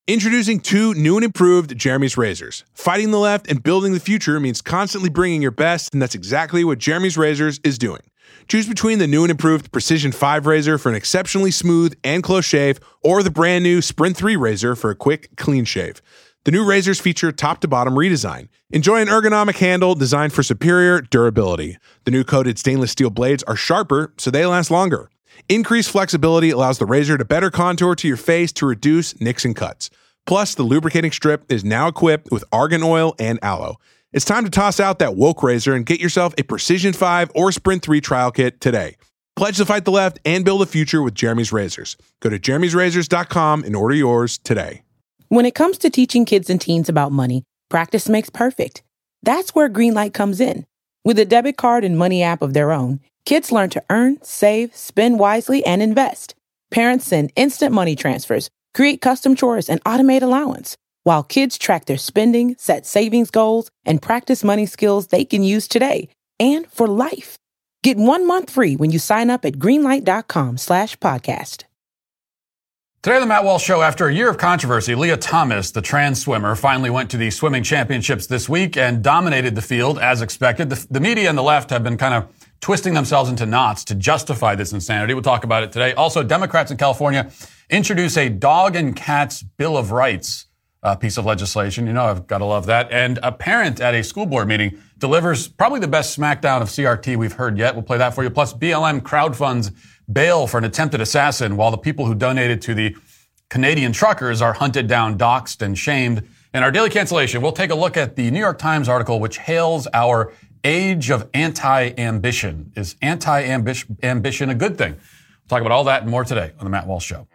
Introducing two new and improved Jeremy's razors. Fighting the left and building the future means constantly bringing your best, and that's exactly what Jeremy's Razors is doing. Choose between the new and improved Precision 5 razor for an exceptionally smooth and close shave, or the brand new Sprint 3 razor for a quick, clean shave. The new razors feature top-to-bottom redesign. Enjoy an ergonomic handle designed for superior durability. The new coated stainless steel blades are sharper, so they last longer. Increased flexibility allows the razor to better contour to your face to reduce nicks and cuts. Plus, the lubricating strip is now equipped with argan oil and aloe. It's time to toss out that woke razor and get yourself a Precision 5 or Sprint 3 trial kit today. Pledge to fight the left and build a future with Jeremy's Razors. Go to jeremy'srazors.com and order yours today. When it comes to teaching kids and teens about money, practice makes perfect. That's where Greenlight comes in. With a debit card and money app of their own, kids learn to earn, save, spend wisely, and invest. Parents send instant money transfers, create custom chores, and automate allowance, while kids track their spending, set savings goals, and practice money skills they can use today and for life. Get 1 month free when you sign up at greenlight.com/podcast. Today on the Matt Walsh Show, after a year of controversy, Lia Thomas, the trans swimmer, finally went to the swimming championships this week and dominated the field as expected. The media and the left have been kind of twisting themselves into knots to justify this insanity. We'll talk about it today. Also, Democrats in California introduce a dog and cats Bill of Rights piece of legislation. You know, I've got to love that. And a parent at a school board meeting delivers probably the best smackdown of CRT we've heard yet. We'll play that for you. Plus, BLM crowdfunds bail for an attempted assassin while the people who donated to the Canadian truckers are hunted down, doxxed, and shamed. In our daily cancellation, we'll take a look at the New York Times article which hails our age of anti-ambition. Is anti-ambition a good thing? We'll talk about all that and more today on the Matt Walsh Show.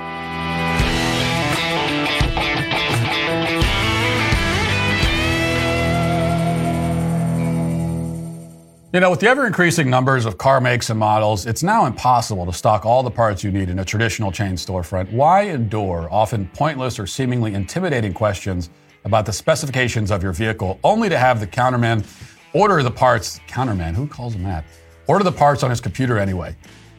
You know, with the ever-increasing numbers of car makes and models, it's now impossible to stock all the parts you need in a traditional chain storefront. Why endure often pointless or seemingly intimidating questions about the specifications of your vehicle, only to have the counterman order the parts? Counterman? Who calls him that? Order the parts on his computer anyway.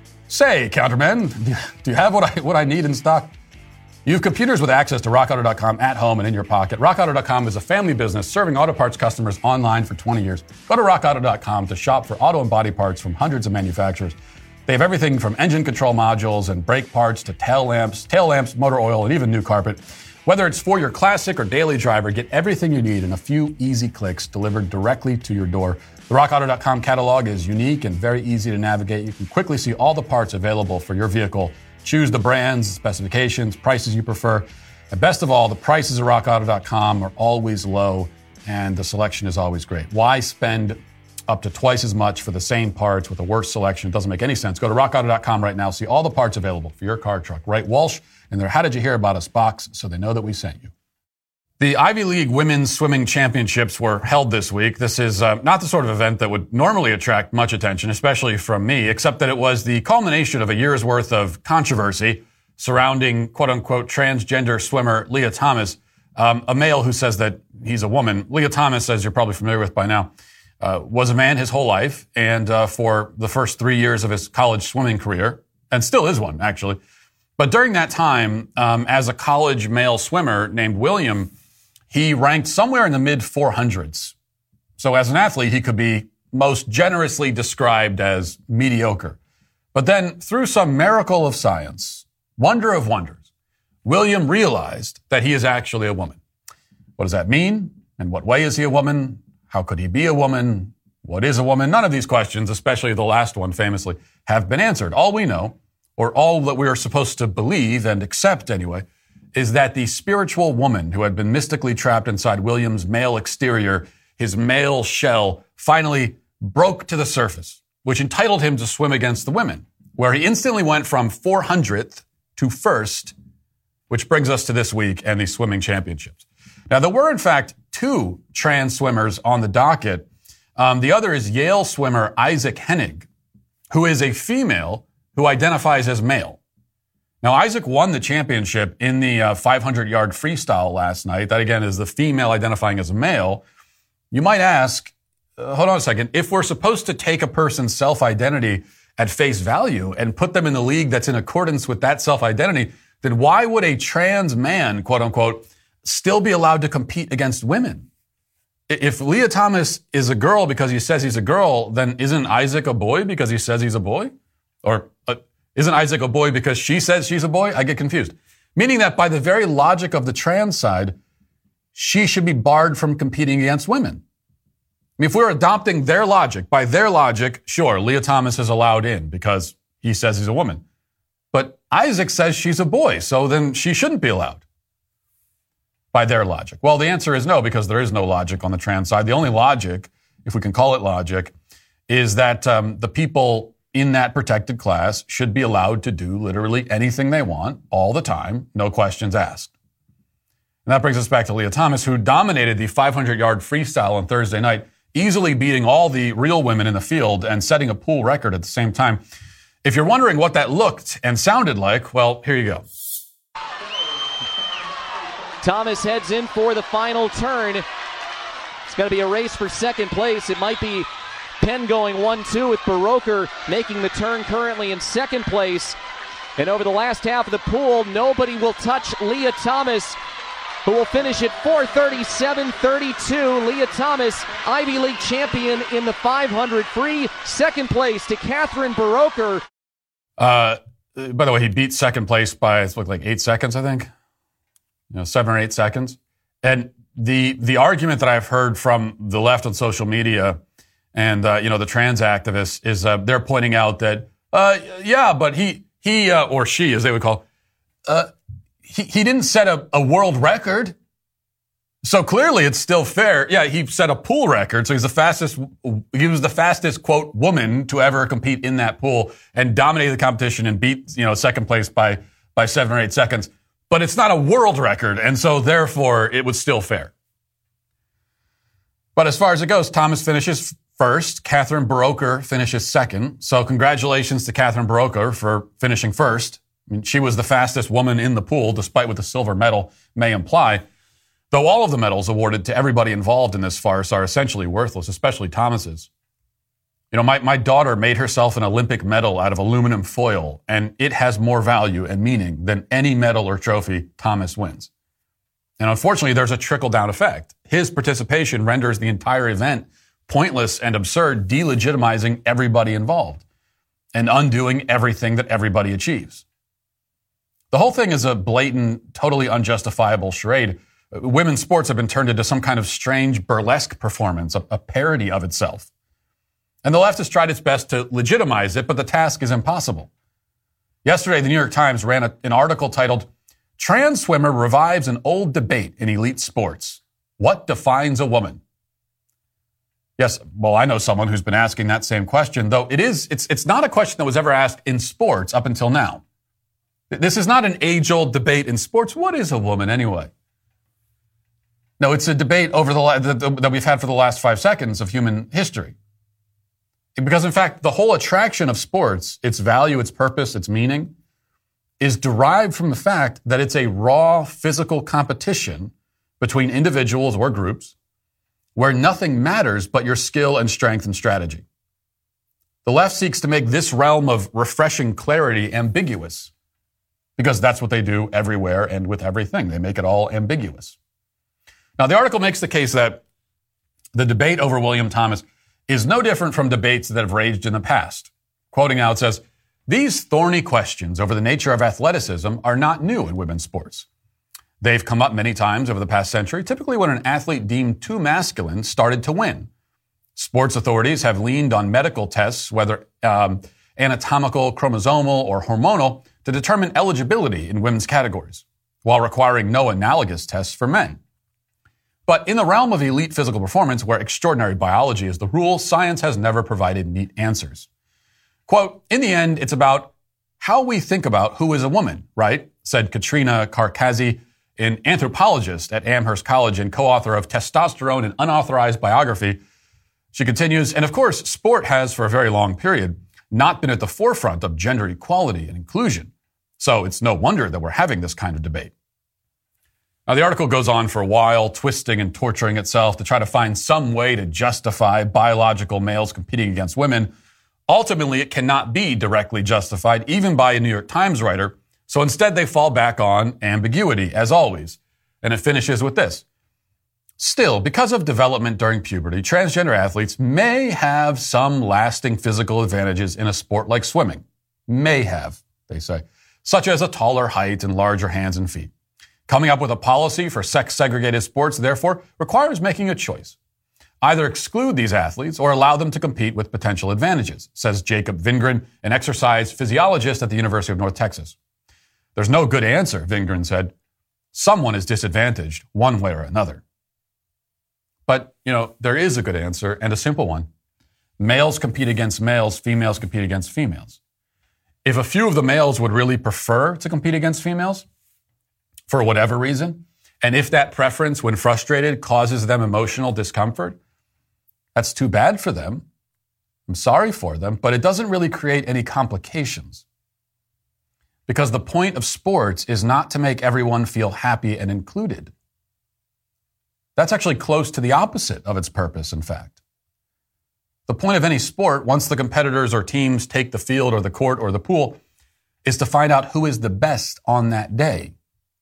Say, counterman, do you have what I need in stock? You have computers with access to RockAuto.com at home and in your pocket. RockAuto.com is a family business serving auto parts customers online for 20 years. Go to RockAuto.com to shop for auto and body parts from hundreds of manufacturers. They have everything from engine control modules and brake parts to tail lamps, motor oil, and even new carpet. Whether it's for your classic or daily driver, get everything you need in a few easy clicks delivered directly to your door. The RockAuto.com catalog is unique and very easy to navigate. You can quickly see all the parts available for your vehicle. Choose the brands, specifications, prices you prefer. And best of all, the prices at RockAuto.com are always low and the selection is always great. Why spend up to twice as much for the same parts with a worse selection? It doesn't make any sense. Go to RockAuto.com right now. See all the parts available for your car, truck. Write Walsh in their How Did You Hear About Us box so they know that we sent you. The Ivy League Women's Swimming Championships were held this week. This is not the sort of event that would normally attract much attention, especially from me, except that it was the culmination of a year's worth of controversy surrounding quote-unquote transgender swimmer Lia Thomas, a male who says that he's a woman. Lia Thomas, as you're probably familiar with by now, was a man his whole life and for the first 3 years of his college swimming career, and still is one, actually. But during that time, as a college male swimmer named William, he ranked somewhere in the mid-400s. So as an athlete, he could be most generously described as mediocre. But then, through some miracle of science, wonder of wonders, William realized that he is actually a woman. What does that mean? In what way is he a woman? How could he be a woman? What is a woman? None of these questions, especially the last one famously, have been answered. All we know, or all that we are supposed to believe and accept anyway, is that the spiritual woman who had been mystically trapped inside William's male exterior, his male shell, finally broke to the surface, which entitled him to swim against the women, where he instantly went from 400th to first, which brings us to this week and the swimming championships. Now, there were, in fact, 2 trans swimmers on the docket. The other is Yale swimmer Isaac Hennig, who is a female who identifies as male. Now, Isaac won the championship in the 500-yard freestyle last night. That, again, is the female identifying as a male. You might ask, hold on a second, if we're supposed to take a person's self-identity at face value and put them in the league that's in accordance with that self-identity, then why would a trans man, quote unquote, still be allowed to compete against women? If Leah Thomas is a girl because he says he's a girl, then isn't Isaac a boy because he says he's a boy? Or isn't Isaac a boy because she says she's a boy? I get confused. Meaning that by the very logic of the trans side, she should be barred from competing against women. I mean, if we're adopting their logic, by their logic, sure, Leah Thomas is allowed in because he says he's a woman. But Isaac says she's a boy, so then she shouldn't be allowed by their logic. Well, the answer is no, because there is no logic on the trans side. The only logic, if we can call it logic, is that the people in that protected class should be allowed to do literally anything they want all the time, no questions asked. And that brings us back to Leah Thomas, who dominated the 500-yard freestyle on Thursday night, easily beating all the real women in the field and setting a pool record at the same time. If you're wondering what that looked and sounded like, well, here you go. Thomas heads in for the final turn. It's going to be a race for second place. It might be Penn going 1-2 with Baroker making the turn currently in second place. And over the last half of the pool, nobody will touch Leah Thomas, who will finish at 4:37.32. Leah Thomas, Ivy League champion in the 500 free. Second place to Catherine Baroker. By the way, he beat second place by, it looked like 8 seconds, I think. 7 or 8 seconds. And the argument that I've heard from the left on social media and, the trans activists is they're pointing out that, but he or she, as they would call, he didn't set a world record. So clearly it's still fair. Yeah, he set a pool record. So he was the fastest, quote, woman to ever compete in that pool and dominated the competition and beat, second place by 7 or 8 seconds. But it's not a world record. And so therefore it was still fair. But as far as it goes, Thomas finishes first. Catherine Baroker finishes second. So congratulations to Catherine Baroker for finishing first. I mean, she was the fastest woman in the pool, despite what the silver medal may imply. Though all of the medals awarded to everybody involved in this farce are essentially worthless, especially Thomas's. My daughter made herself an Olympic medal out of aluminum foil, and it has more value and meaning than any medal or trophy Thomas wins. And unfortunately, there's a trickle-down effect. His participation renders the entire event pointless and absurd, delegitimizing everybody involved and undoing everything that everybody achieves. The whole thing is a blatant, totally unjustifiable charade. Women's sports have been turned into some kind of strange burlesque performance, a parody of itself. And the left has tried its best to legitimize it, but the task is impossible. Yesterday, the New York Times ran an article titled, "Trans Swimmer Revives an Old Debate in Elite Sports. What Defines a Woman?" Yes, well, I know someone who's been asking that same question, though it's not a question that was ever asked in sports up until now. This is not an age-old debate in sports. What is a woman anyway? No, it's a debate that we've had for the last 5 seconds of human history. Because, in fact, the whole attraction of sports, its value, its purpose, its meaning, is derived from the fact that it's a raw physical competition between individuals or groups where nothing matters but your skill and strength and strategy. The left seeks to make this realm of refreshing clarity ambiguous because that's what they do everywhere and with everything. They make it all ambiguous. Now, the article makes the case that the debate over William Thomas is no different from debates that have raged in the past. Quoting out, says, "These thorny questions over the nature of athleticism are not new in women's sports. They've come up many times over the past century, typically when an athlete deemed too masculine started to win. Sports authorities have leaned on medical tests, whether anatomical, chromosomal, or hormonal, to determine eligibility in women's categories, while requiring no analogous tests for men. But in the realm of elite physical performance, where extraordinary biology is the rule, science has never provided neat answers. Quote, in the end, it's about how we think about who is a woman, right? Said Katrina Karkazi, an anthropologist at Amherst College and co-author of Testosterone, an Unauthorized Biography. She continues, and of course, sport has, for a very long period, not been at the forefront of gender equality and inclusion. So it's no wonder that we're having this kind of debate. Now, the article goes on for a while, twisting and torturing itself to try to find some way to justify biological males competing against women. Ultimately, it cannot be directly justified, even by a New York Times writer, So instead, they fall back on ambiguity, as always. And it finishes with this. Still, because of development during puberty, transgender athletes may have some lasting physical advantages in a sport like swimming. May have, they say, such as a taller height and larger hands and feet. Coming up with a policy for sex-segregated sports, therefore, requires making a choice. Either exclude these athletes or allow them to compete with potential advantages, says Jacob Vingren, an exercise physiologist at the University of North Texas. There's no good answer, Vingren said. Someone is disadvantaged one way or another. But, there is a good answer and a simple one. Males compete against males, females compete against females. If a few of the males would really prefer to compete against females, for whatever reason, and if that preference, when frustrated, causes them emotional discomfort, that's too bad for them. I'm sorry for them, but it doesn't really create any complications. Because the point of sports is not to make everyone feel happy and included. That's actually close to the opposite of its purpose, in fact. The point of any sport, once the competitors or teams take the field or the court or the pool, is to find out who is the best on that day.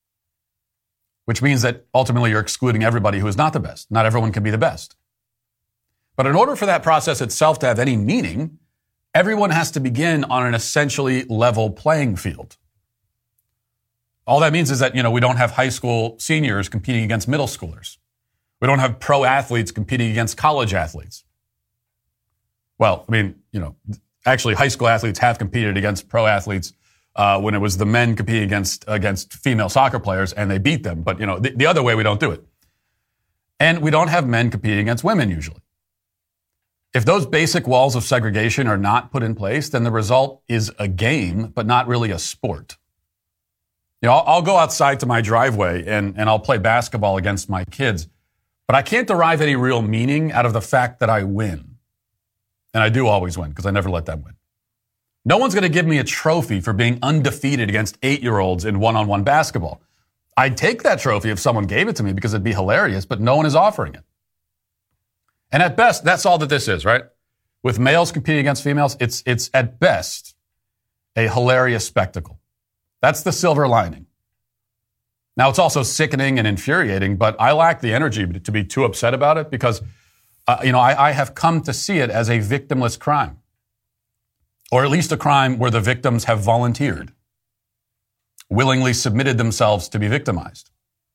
Which means that ultimately you're excluding everybody who is not the best. Not everyone can be the best. But in order for that process itself to have any meaning, everyone has to begin on an essentially level playing field. All that means is that, we don't have high school seniors competing against middle schoolers. We don't have pro athletes competing against college athletes. Well, actually high school athletes have competed against pro athletes when it was the men competing against female soccer players and they beat them. But, the other way we don't do it. And we don't have men competing against women usually. If those basic walls of segregation are not put in place, then the result is a game, but not really a sport. I'll go outside to my driveway and I'll play basketball against my kids, but I can't derive any real meaning out of the fact that I win. And I do always win because I never let them win. No one's going to give me a trophy for being undefeated against 8-year-olds in one-on-one basketball. I'd take that trophy if someone gave it to me because it'd be hilarious, but no one is offering it. And at best, that's all that this is, right? With males competing against females, it's at best a hilarious spectacle. That's the silver lining. Now, it's also sickening and infuriating, but I lack the energy to be too upset about it because, I have come to see it as a victimless crime. Or at least a crime where the victims have volunteered, willingly submitted themselves to be victimized.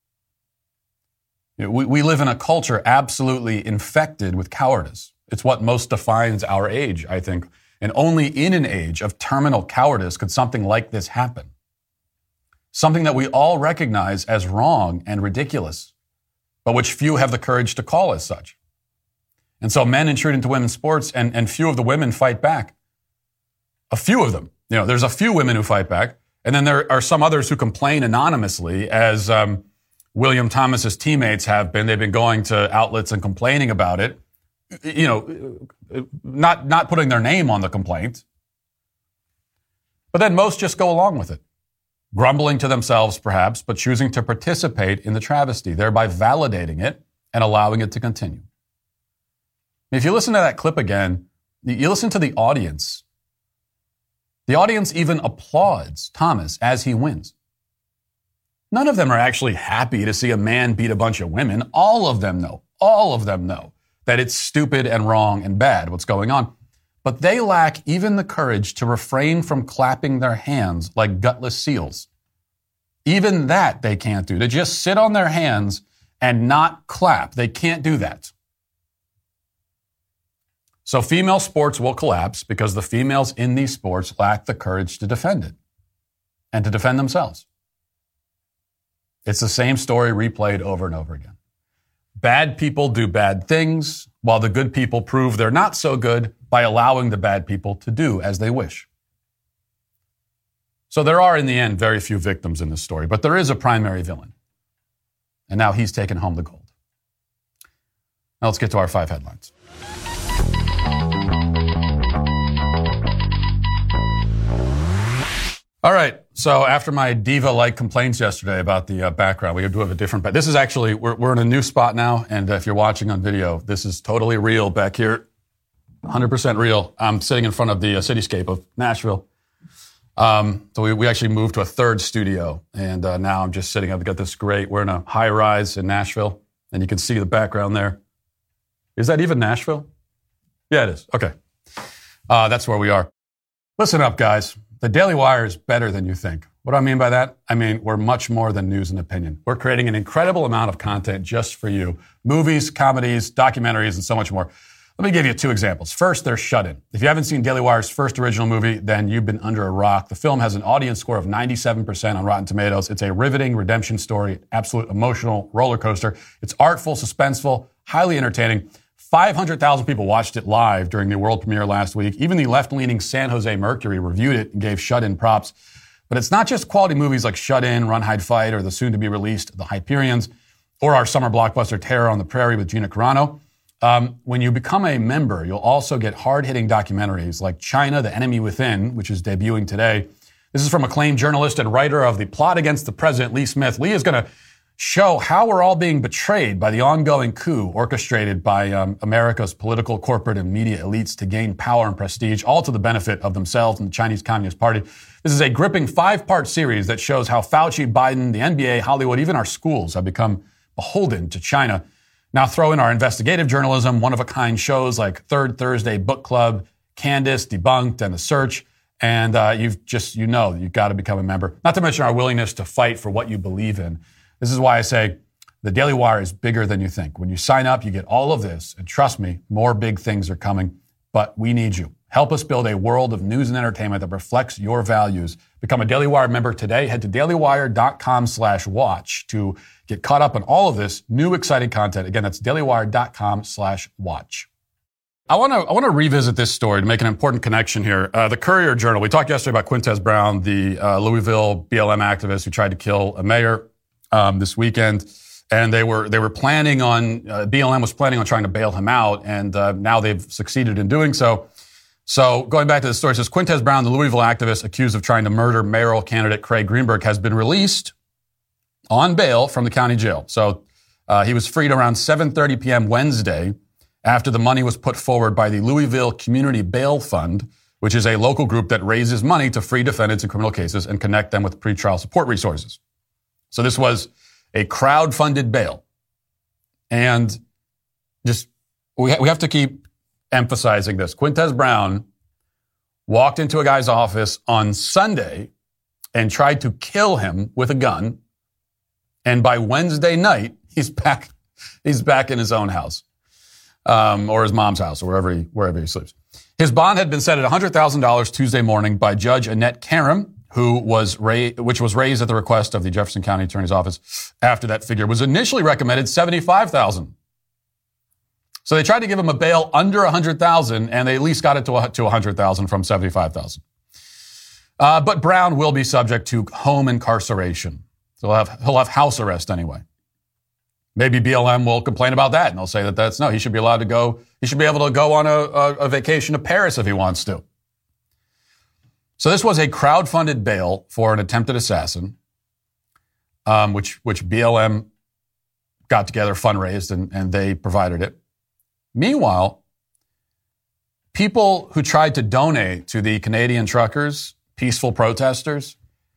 We live in a culture absolutely infected with cowardice. It's what most defines our age, I think. And only in an age of terminal cowardice could something like this happen. Something that we all recognize as wrong and ridiculous, but which few have the courage to call as such. And so men intrude into women's sports and few of the women fight back. A few of them. There's a few women who fight back, and then there are some others who complain anonymously, as William Thomas's teammates have been. They've been going to outlets and complaining about it, not putting their name on the complaint. But then most just go along with it, grumbling to themselves perhaps, but choosing to participate in the travesty, thereby validating it and allowing it to continue. If you listen to that clip again, you listen to the audience. The audience even applauds Thomas as he wins. None of them are actually happy to see a man beat a bunch of women. All of them know that it's stupid and wrong and bad what's going on. But they lack even the courage to refrain from clapping their hands like gutless seals. Even that they can't do. To just sit on their hands and not clap. They can't do that. So female sports will collapse because the females in these sports lack the courage to defend it and to defend themselves. It's the same story replayed over and over again. Bad people do bad things, while the good people prove they're not so good by allowing the bad people to do as they wish. So there are, in the end, very few victims in this story, but there is a primary villain. And now he's taken home the gold. Now let's get to our 5 headlines. All right. So after my diva-like complaints yesterday about the background, we do have a different. This is actually we're in a new spot now, and if you're watching on video, this is totally real back here, 100% real. I'm sitting in front of the cityscape of Nashville, So we actually moved to a third studio, and now I'm just sitting. I've got this great. We're in a high rise in Nashville, and you can see the background there. Is that even Nashville? Yeah, it is. Okay, that's where we are. Listen up, guys. The Daily Wire is better than you think. What do I mean by that? I mean, we're much more than news and opinion. We're creating an incredible amount of content just for you. Movies, comedies, documentaries, and so much more. Let me give you two examples. First, there's Shut In. If you haven't seen Daily Wire's first original movie, then you've been under a rock. The film has an audience score of 97% on Rotten Tomatoes. It's a riveting redemption story, absolute emotional roller coaster. It's artful, suspenseful, highly entertaining. 500,000 people watched it live during the world premiere last week. Even the left-leaning San Jose Mercury reviewed it and gave Shut In props. But it's not just quality movies like Shut In, Run, Hide, Fight, or the soon-to-be-released The Hyperions, or our summer blockbuster Terror on the Prairie with Gina Carano. When you become a member, you'll also get hard-hitting documentaries like China, The Enemy Within, which is debuting today. This is from acclaimed journalist and writer of The Plot Against the President, Lee Smith. Lee is going to show how we're all being betrayed by the ongoing coup orchestrated by America's political, corporate, and media elites to gain power and prestige, all to the benefit of themselves and the Chinese Communist Party. This is a gripping 5-part series that shows how Fauci, Biden, the NBA, Hollywood, even our schools have become beholden to China. Now throw in our investigative journalism, one-of-a-kind shows like Third Thursday Book Club, Candace, Debunked, and The Search, and you've got to become a member. Not to mention our willingness to fight for what you believe in. This is why I say the Daily Wire is bigger than you think. When you sign up, you get all of this, and trust me, more big things are coming, but we need you. Help us build a world of news and entertainment that reflects your values. Become a Daily Wire member today. Head to dailywire.com/watch to get caught up on all of this new exciting content. Again, that's dailywire.com/watch. I want to revisit this story to make an important connection here. The Courier Journal. We talked yesterday about Quintez Brown, the Louisville BLM activist who tried to kill a mayor this weekend, and they were planning on BLM was planning on trying to bail him out, and now they've succeeded in doing so. So going back to the story, it says Quintez Brown, the Louisville activist accused of trying to murder mayoral candidate Craig Greenberg, has been released on bail from the county jail. So he was freed around 7:30 p.m. Wednesday after the money was put forward by the Louisville Community Bail Fund, which is a local group that raises money to free defendants in criminal cases and connect them with pretrial support resources. So this was a crowd-funded bail. And just we have to keep emphasizing this. Quintez Brown walked into a guy's office on Sunday and tried to kill him with a gun. And by Wednesday night, he's back in his own house, or his mom's house, or wherever he sleeps. His bond had been set at $100,000 Tuesday morning by Judge Annette Karam, which was raised at the request of the Jefferson County Attorney's Office after that figure was initially recommended $75,000. So they tried to give him a bail under $100,000, and they at least got it to $100,000 from $75,000. But Brown will be subject to home incarceration. So he'll have house arrest anyway. Maybe BLM will complain about that, and they'll say he should be allowed to go. He should be able to go on a vacation to Paris if he wants to. So this was a crowd-funded bail for an attempted assassin, which BLM got together, fundraised, and they provided it. Meanwhile, people who tried to donate to the Canadian truckers, peaceful protesters,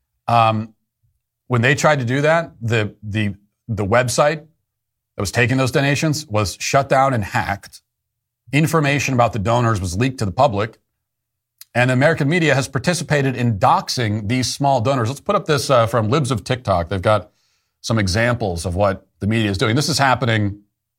when they tried to do that, the website that was taking those donations was shut down and hacked. Information about the donors was leaked to the public. And the American media has participated in doxing these small donors. Let's put up this from Libs of TikTok. They've got some examples of what the media is doing. This is happening.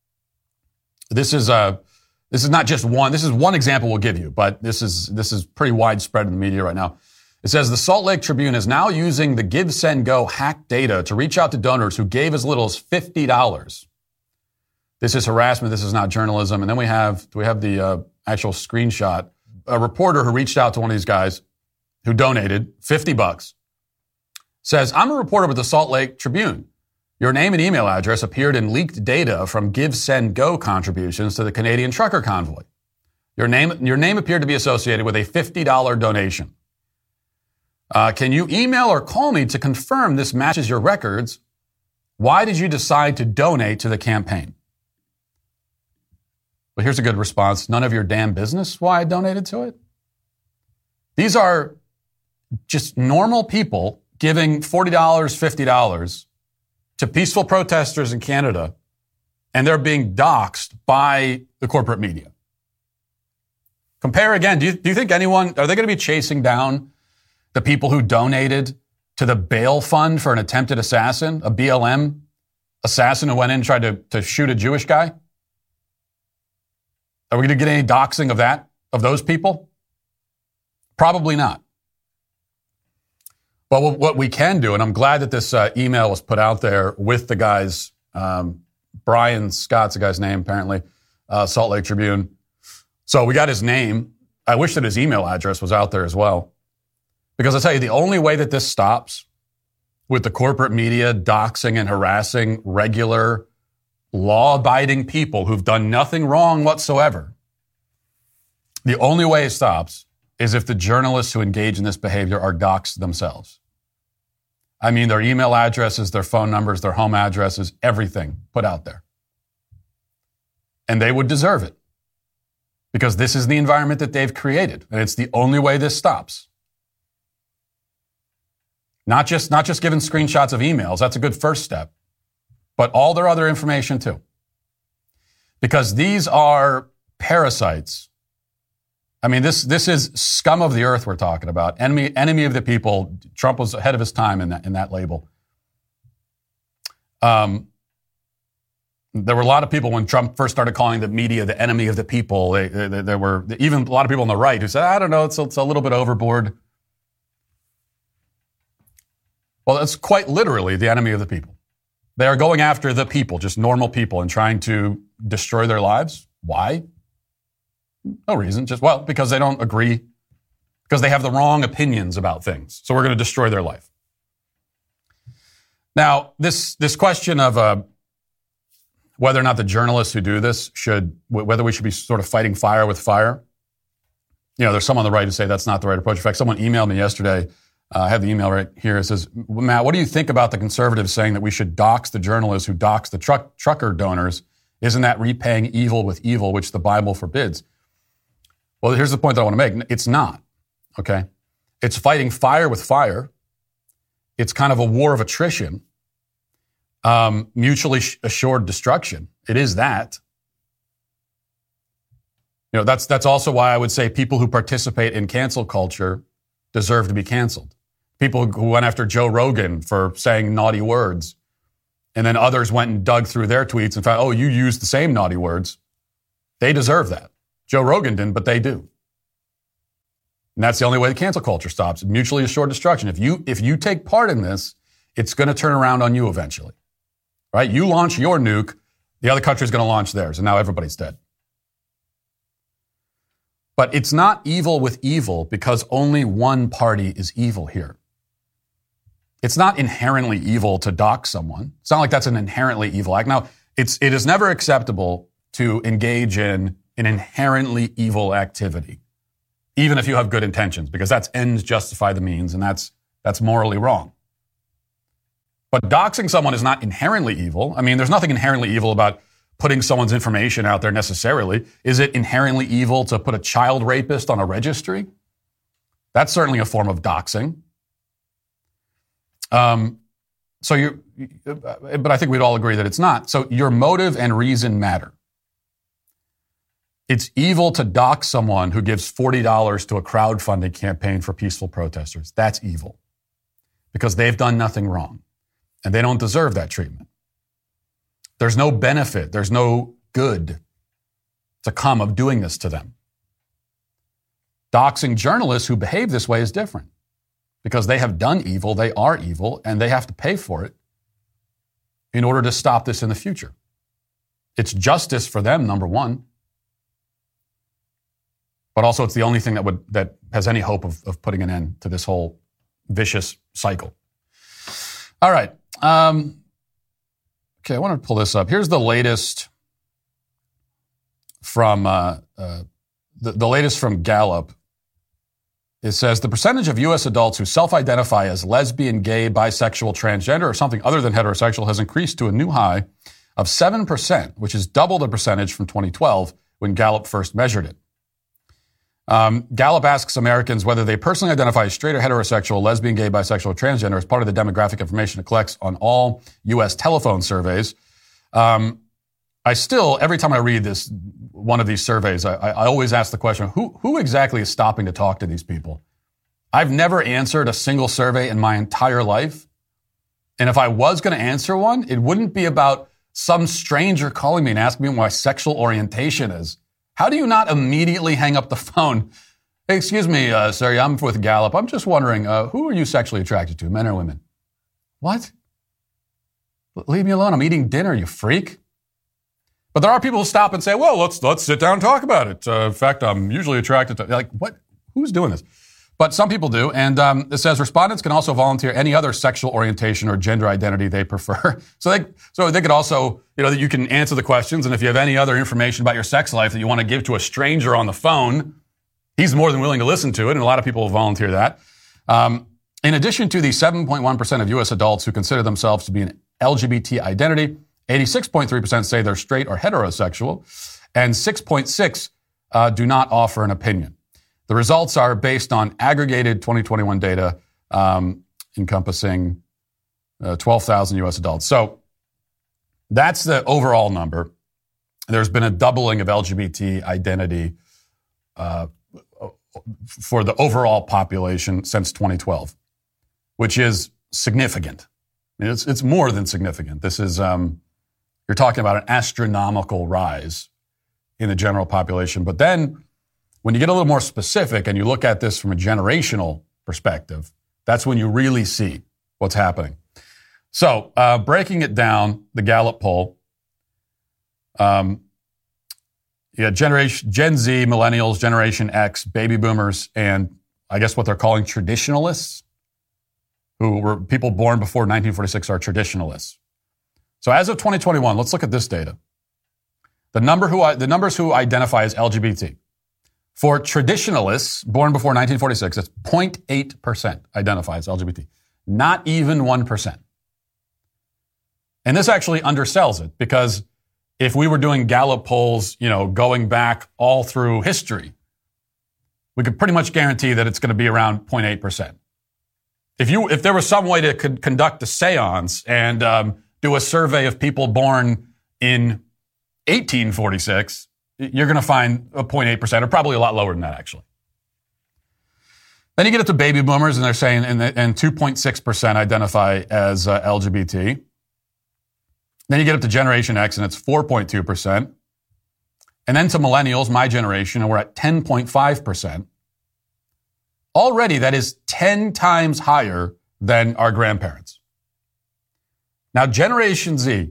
This is not just one. This is one example we'll give you, but this is pretty widespread in the media right now. It says the Salt Lake Tribune is now using the Give, Send, Go hack data to reach out to donors who gave as little as $50. This is harassment. This is not journalism. And then we have the actual screenshot. A reporter who reached out to one of these guys who donated $50 says, "I'm a reporter with the Salt Lake Tribune. Your name and email address appeared in leaked data from Give, Send, Go contributions to the Canadian trucker convoy. Your name appeared to be associated with a $50 donation. Can you email or call me to confirm this matches your records? Why did you decide to donate to the campaign?" Well, here's a good response. None of your damn business why I donated to it. These are just normal people giving $40, $50 to peaceful protesters in Canada, and they're being doxxed by the corporate media. Compare again. Do you think anyone, are they going to be chasing down the people who donated to the bail fund for an attempted assassin, a BLM assassin who went in and tried to shoot a Jewish guy? Are we going to get any doxing of those people? Probably not. But what we can do, and I'm glad that this email was put out there with the guys, Brian Scott's the guy's name, apparently, Salt Lake Tribune. So we got his name. I wish that his email address was out there as well. Because I'll tell you, the only way that this stops with the corporate media doxing and harassing regular, law-abiding people who've done nothing wrong whatsoever, the only way it stops is if the journalists who engage in this behavior are doxed themselves. I mean, their email addresses, their phone numbers, their home addresses, everything put out there. And they would deserve it. Because this is the environment that they've created. And it's the only way this stops. Not just giving screenshots of emails. That's a good first step. But all their other information too. Because these are parasites. I mean, this is scum of the earth we're talking about. Enemy of the people. Trump was ahead of his time in that label. There were a lot of people when Trump first started calling the media the enemy of the people. There were even a lot of people on the right who said, I don't know, it's a little bit overboard. Well, that's quite literally the enemy of the people. They are going after the people, just normal people, and trying to destroy their lives. Why? No reason. Because they don't agree. Because they have the wrong opinions about things. So we're going to destroy their life. Now, this question of whether or not the journalists who do this whether we should be sort of fighting fire with fire. There's some on the right who say that's not the right approach. In fact, someone emailed me yesterday. I have the email right here. It says, Matt, what do you think about the conservatives saying that we should dox the journalists who dox the trucker donors? Isn't that repaying evil with evil, which the Bible forbids? Well, here's the point that I want to make. It's not, okay? It's fighting fire with fire. It's kind of a war of attrition. Mutually assured destruction. It is that. That's also why I would say people who participate in cancel culture deserve to be canceled. People who went after Joe Rogan for saying naughty words, and then others went and dug through their tweets and found, you used the same naughty words. They deserve that. Joe Rogan didn't, but they do. And that's the only way the cancel culture stops. Mutually assured destruction. If you take part in this, it's going to turn around on you eventually. Right? You launch your nuke, the other country is going to launch theirs, and now everybody's dead. But it's not evil with evil because only one party is evil here. It's not inherently evil to dox someone. It's not like that's an inherently evil act. Now, it is never acceptable to engage in an inherently evil activity, even if you have good intentions, because that's ends justify the means, and that's morally wrong. But doxing someone is not inherently evil. I mean, there's nothing inherently evil about putting someone's information out there necessarily. Is it inherently evil to put a child rapist on a registry? That's certainly a form of doxing. But I think we'd all agree that it's not. So your motive and reason matter. It's evil to dox someone who gives $40 to a crowdfunding campaign for peaceful protesters. That's evil because they've done nothing wrong and they don't deserve that treatment. There's no benefit. There's no good to come of doing this to them. Doxing journalists who behave this way is different because they have done evil, they are evil, and they have to pay for it in order to stop this in the future. It's justice for them, number one. But also it's the only thing that has any hope of putting an end to this whole vicious cycle. All right. Okay, I want to pull this up. Here's the latest from the latest from Gallup. It says the percentage of U.S. adults who self-identify as lesbian, gay, bisexual, transgender, or something other than heterosexual has increased to a new high of 7%, which is double the percentage from 2012 when Gallup first measured it. Gallup asks Americans whether they personally identify as straight or heterosexual, lesbian, gay, bisexual, or transgender as part of the demographic information it collects on all U.S. telephone surveys. I still, every time I read one of these surveys, I always ask the question, who exactly is stopping to talk to these people? I've never answered a single survey in my entire life. And if I was going to answer one, it wouldn't be about some stranger calling me and asking me what my sexual orientation is. How do you not immediately hang up the phone? Hey, excuse me, sir, I'm with Gallup. I'm just wondering, who are you sexually attracted to, men or women? What? Leave me alone. I'm eating dinner, you freak. But there are people who stop and say, well, let's sit down and talk about it. In fact, I'm usually attracted to, like, what? Who's doing this? But some people do. And it says respondents can also volunteer any other sexual orientation or gender identity they prefer. So they could also, that you can answer the questions. And if you have any other information about your sex life that you want to give to a stranger on the phone, he's more than willing to listen to it. And a lot of people will volunteer that. In addition to the 7.1% of U.S. adults who consider themselves to be an LGBT identity, 86.3% say they're straight or heterosexual, and 6.6% do not offer an opinion. The results are based on aggregated 2021 data encompassing 12,000 U.S. adults. So that's the overall number. There's been a doubling of LGBT identity for the overall population since 2012, which is significant. I mean, it's more than significant. This is, you're talking about an astronomical rise in the general population. But then when you get a little more specific and you look at this from a generational perspective, that's when you really see what's happening. So breaking it down, the Gallup poll, Gen Z, millennials, Generation X, baby boomers, and I guess what they're calling traditionalists, who were people born before 1946 are traditionalists. So as of 2021, let's look at this data. The numbers who identify as LGBT. For traditionalists born before 1946, it's 0.8% identify as LGBT. Not even 1%. And this actually undersells it, because if we were doing Gallup polls, going back all through history, we could pretty much guarantee that it's going to be around 0.8%. If there was some way to conduct a seance and do a survey of people born in 1846, you're going to find a 0.8%, or probably a lot lower than that, actually. Then you get up to baby boomers, and they're saying, and 2.6% identify as LGBT. Then you get up to Generation X, and it's 4.2%. And then to millennials, my generation, and we're at 10.5%. Already, that is 10 times higher than our grandparents. Now, Generation Z,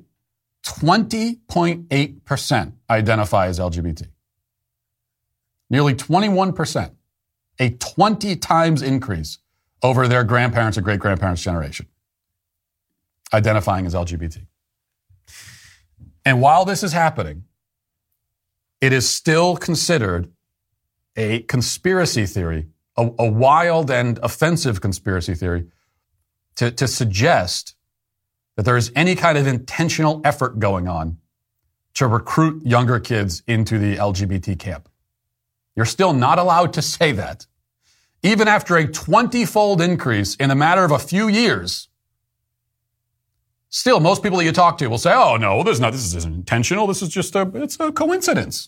20.8% identify as LGBT. Nearly 21%, a 20 times increase over their grandparents' or great-grandparents' generation, identifying as LGBT. And while this is happening, it is still considered a conspiracy theory, a wild and offensive conspiracy theory, to suggest that there is any kind of intentional effort going on to recruit younger kids into the LGBT camp. You're still not allowed to say that. Even after a 20-fold increase in a matter of a few years, still most people that you talk to will say, oh, no, this isn't intentional. This is just it's a coincidence.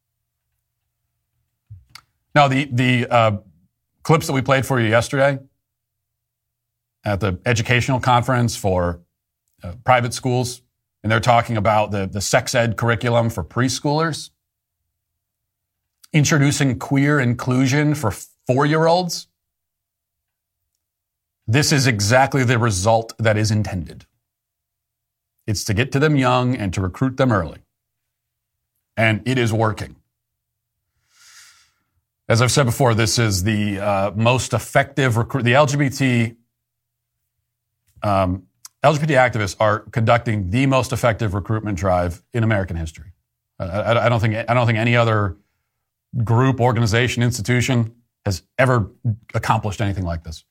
Now, the clips that we played for you yesterday at the educational conference for private schools, and they're talking about the sex ed curriculum for preschoolers, introducing queer inclusion for 4-year-olds. This is exactly the result that is intended. It's to get to them young and to recruit them early. And it is working. As I've said before, this is the most effective the LGBT activists are conducting the most effective recruitment drive in American history. I don't think any other group, organization, institution has ever accomplished anything like this.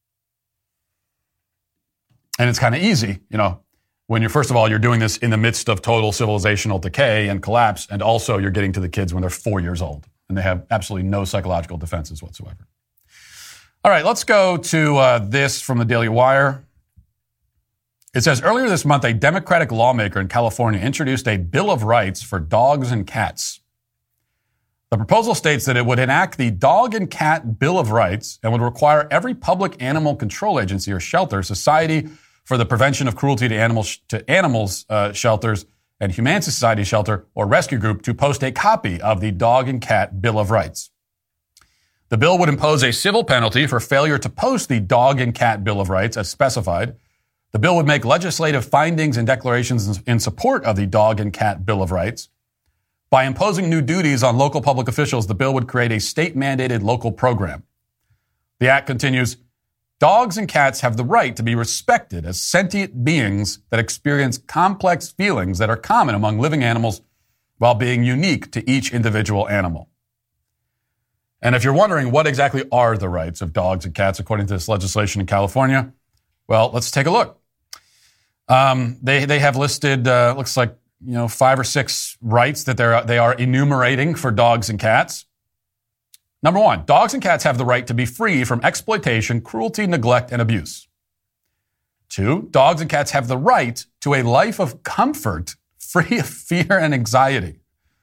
And it's kind of easy, when you're doing this in the midst of total civilizational decay and collapse, and also you're getting to the kids when they're 4 years old. and they have absolutely no psychological defenses whatsoever. All right, let's go to this from the Daily Wire. It says, earlier this month, a Democratic lawmaker in California introduced a Bill of Rights for dogs and cats. The proposal states that it would enact the Dog and Cat Bill of Rights and would require every public animal control agency or shelter, Society for the Prevention of Cruelty to Animals shelters, and Humane Society shelter or rescue group to post a copy of the Dog and Cat Bill of Rights. The bill would impose a civil penalty for failure to post the Dog and Cat Bill of Rights as specified. The bill would make legislative findings and declarations in support of the Dog and Cat Bill of Rights. By imposing new duties on local public officials, the bill would create a state-mandated local program. The act continues, dogs and cats have the right to be respected as sentient beings that experience complex feelings that are common among living animals while being unique to each individual animal. And if you're wondering what exactly are the rights of dogs and cats according to this legislation in California, well, let's take a look. They have listed, looks like, 5 or 6 rights that they are enumerating for dogs and cats. Number 1, dogs and cats have the right to be free from exploitation, cruelty, neglect, and abuse. 2, dogs and cats have the right to a life of comfort, free of fear and anxiety.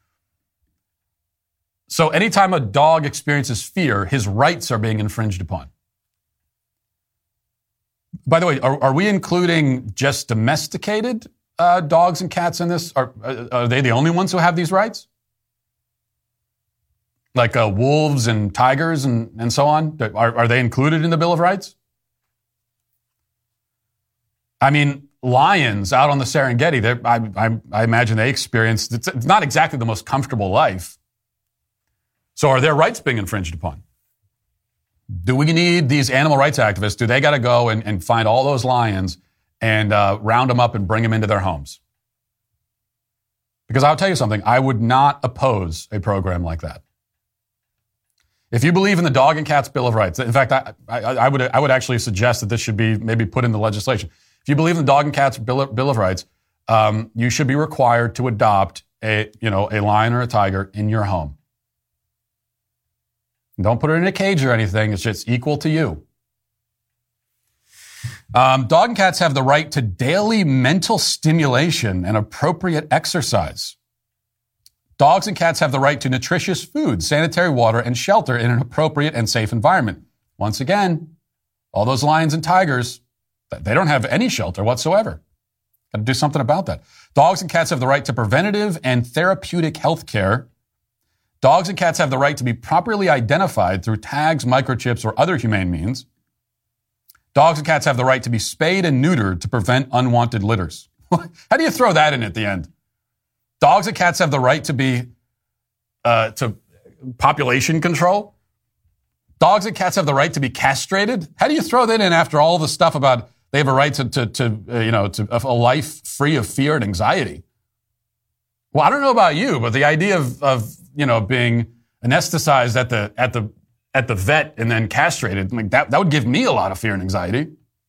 So anytime a dog experiences fear, his rights are being infringed upon. By the way, are we including just domesticated dogs and cats in this? Are they the only ones who have these rights? Like wolves and tigers and so on? Are they included in the Bill of Rights? I mean, lions out on the Serengeti, I imagine they experienced, it's not exactly the most comfortable life. So are their rights being infringed upon? Do we need these animal rights activists? Do they got to go and find all those lions and round them up and bring them into their homes? Because I'll tell you something, I would not oppose a program like that. If you believe in the Dog and Cats Bill of Rights, in fact, I would actually suggest that this should be maybe put into legislation. If you believe in the Dog and Cats Bill of Rights, you should be required to adopt a lion or a tiger in your home. Don't put it in a cage or anything. It's just equal to you. Dog and cats have the right to daily mental stimulation and appropriate exercise. Dogs and cats have the right to nutritious food, sanitary water, and shelter in an appropriate and safe environment. Once again, all those lions and tigers, they don't have any shelter whatsoever. Got to do something about that. Dogs and cats have the right to preventative and therapeutic health care. Dogs and cats have the right to be properly identified through tags, microchips, or other humane means. Dogs and cats have the right to be spayed and neutered to prevent unwanted litters. How do you throw that in at the end? Dogs and cats have the right to be to population control. Dogs and cats have the right to be castrated. How do you throw that in after all the stuff about they have a right to a life free of fear and anxiety? Well, I don't know about you, but the idea of being anesthetized at the vet and then castrated, like that would give me a lot of fear and anxiety.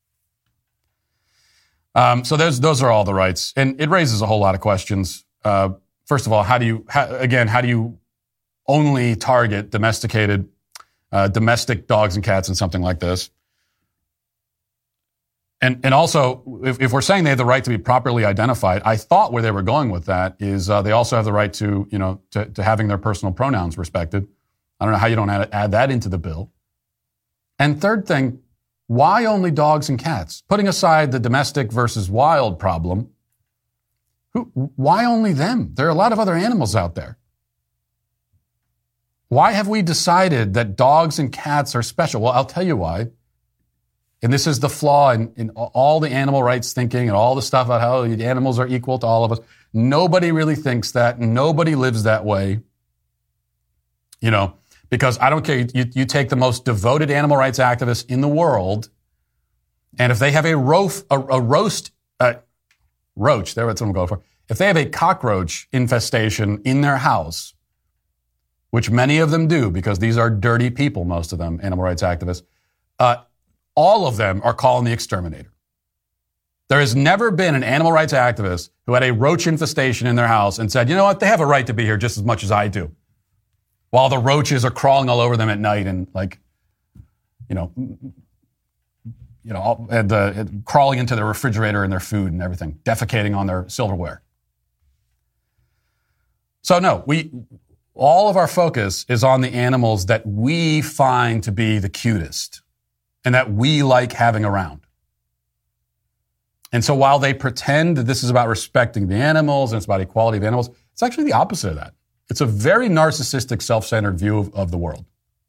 So those are all the rights, and it raises a whole lot of questions. First of all, how do you only target domestic dogs and cats in something like this? And also, if we're saying they have the right to be properly identified, I thought where they were going with that is they also have the right to having their personal pronouns respected. I don't know how you don't add that into the bill. And third thing, why only dogs and cats? Putting aside the domestic versus wild problem, why only them? There are a lot of other animals out there. Why have we decided that dogs and cats are special? Well, I'll tell you why. And this is the flaw in all the animal rights thinking and all the stuff about how the animals are equal to all of us. Nobody really thinks that. Nobody lives that way. Because I don't care. You take the most devoted animal rights activists in the world, and if they have a roach, there, that's what I'm going for. If they have a cockroach infestation in their house, which many of them do, because these are dirty people, most of them, animal rights activists, all of them are calling the exterminator. There has never been an animal rights activist who had a roach infestation in their house and said, you know what, they have a right to be here just as much as I do. while the roaches are crawling all over them at night and crawling into their refrigerator and their food and everything, defecating on their silverware. So no, all of our focus is on the animals that we find to be the cutest and that we like having around. And so while they pretend that this is about respecting the animals and it's about equality of animals, it's actually the opposite of that. It's a very narcissistic, self-centered view of the world,